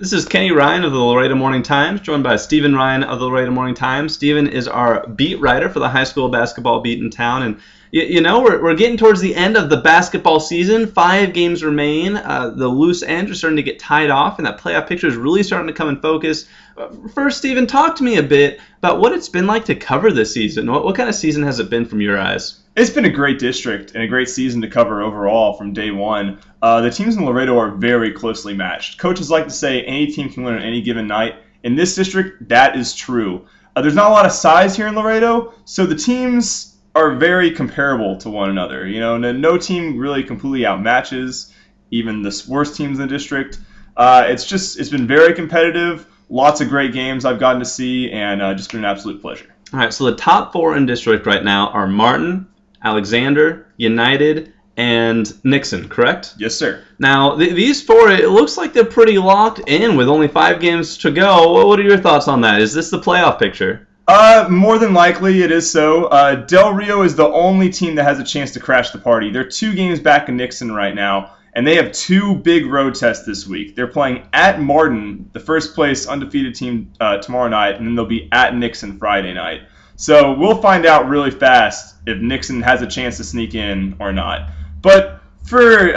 This is Kenny Ryan of the Laredo Morning Times, joined by Stephen Ryan of the Laredo Morning Times. Stephen is our beat writer for the high school basketball beat in town, and we're getting towards the end of the basketball season. 5 games remain. The loose ends are starting to get tied off, and that playoff picture is really starting to come in focus. First, Stephen, talk to me a bit about what it's been like to cover this season. What kind of season has it been from your eyes? It's been a great district and a great season to cover overall from day one. The teams in Laredo are very closely matched. Coaches like to say any team can win on any given night. In this district, that is true. There's not a lot of size here in Laredo, so the teams are very comparable to one another. No team really completely outmatches even the worst teams in the district. It's been very competitive. Lots of great games I've gotten to see, and just been an absolute pleasure. All right, so the top 4 in district right now are Martin, Alexander, United, and Nixon, correct? Yes, sir. Now, these 4, it looks like they're pretty locked in with only 5 games to go. What are your thoughts on that? Is this the playoff picture? More than likely, it is so. Del Rio is the only team that has a chance to crash the party. They're 2 games back in Nixon right now, and they have 2 big road tests this week. They're playing at Martin, the first place undefeated team, tomorrow night, and then they'll be at Nixon Friday night. So we'll find out really fast if Nixon has a chance to sneak in or not. But for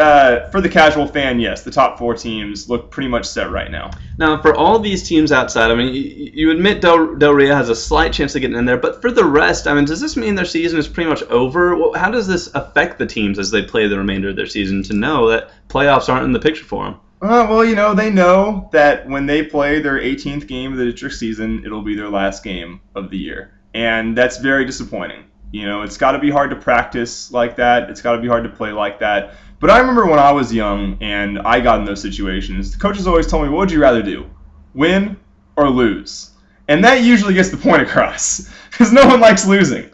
the casual fan, yes, the top 4 teams look pretty much set right now. Now, for all these teams outside, you admit Del Rio has a slight chance of getting in there, but for the rest, does this mean their season is pretty much over? How does this affect the teams as they play the remainder of their season to know that playoffs aren't in the picture for them? They know that when they play their 18th game of the district season, it'll be their last game of the year. And that's very disappointing. It's got to be hard to practice like that. It's got to be hard to play like that. But I remember when I was young and I got in those situations, the coaches always told me, what would you rather do, win or lose? And that usually gets the point across because no one likes losing.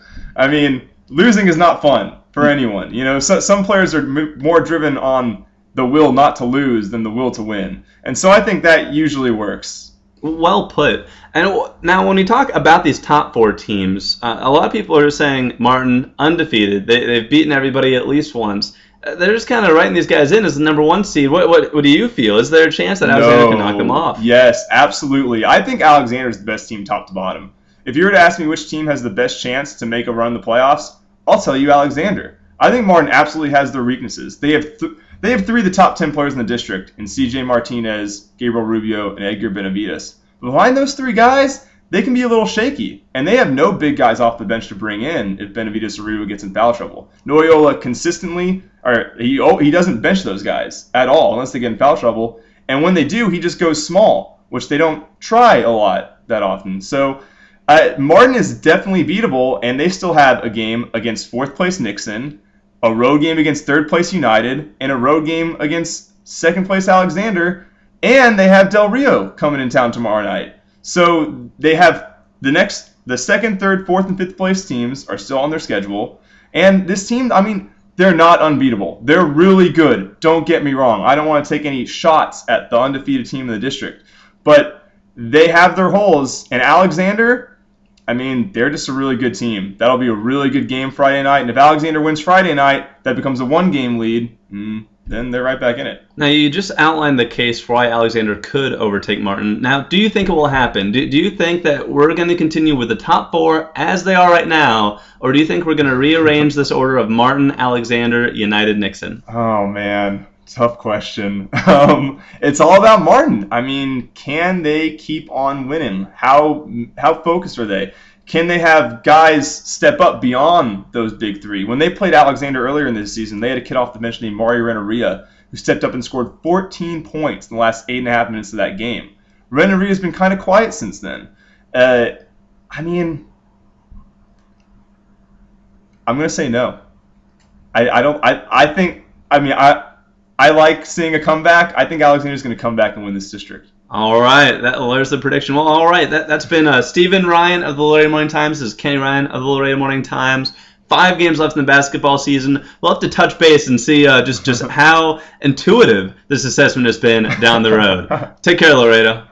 Losing is not fun for anyone. Some players are more driven on the will not to lose than the will to win. And so I think that usually works. Well put. And now when we talk about these top 4 teams, a lot of people are saying Martin undefeated. They've beaten everybody at least once. They're just kind of writing these guys in as the number 1 seed. What do you feel? Is there a chance that Alexander can knock them off? Yes, absolutely. I think Alexander's the best team top to bottom. If you were to ask me which team has the best chance to make a run in the playoffs, I'll tell you Alexander. I think Martin absolutely has their weaknesses. They have 3 of the top 10 players in the district in C.J. Martinez, Gabriel Rubio, and Edgar Benavides. Behind those 3 guys, they can be a little shaky, and they have no big guys off the bench to bring in if Benavides or Rubio gets in foul trouble. Noyola consistently, he doesn't bench those guys at all unless they get in foul trouble, and when they do, he just goes small, which they don't try a lot that often. So Martin is definitely beatable, and they still have a game against 4th place Nixon, a road game against 3rd place United, and a road game against 2nd place Alexander, and they have Del Rio coming in town tomorrow night. So they have the 2nd, 3rd, 4th, and 5th place teams are still on their schedule. And this team, they're not unbeatable. They're really good. Don't get me wrong. I don't want to take any shots at the undefeated team in the district. But they have their holes. And Alexander, they're just a really good team. That'll be a really good game Friday night. And if Alexander wins Friday night, that becomes a 1-game lead. Then they're right back in it. Now, you just outlined the case for why Alexander could overtake Martin. Now, do you think it will happen? Do you think that we're going to continue with the top 4 as they are right now, or do you think we're going to rearrange this order of Martin, Alexander, United, Nixon? Oh, man. Tough question. It's all about Martin. Can they keep on winning? How focused are they? Can they have guys step up beyond those big 3? When they played Alexander earlier in this season, they had a kid off the bench named Mario Renneria who stepped up and scored 14 points in the last 8.5 minutes of that game. Renneria has been kind of quiet since then. I'm going to say no. I like seeing a comeback. I think Alexander's going to come back and win this district. All right, there's the prediction. Well, all right, that's been Stephen Ryan of the Laredo Morning Times. This is Kenny Ryan of the Laredo Morning Times. 5 games left in the basketball season. We'll have to touch base and see just how intuitive this assessment has been down the road. Take care, Laredo.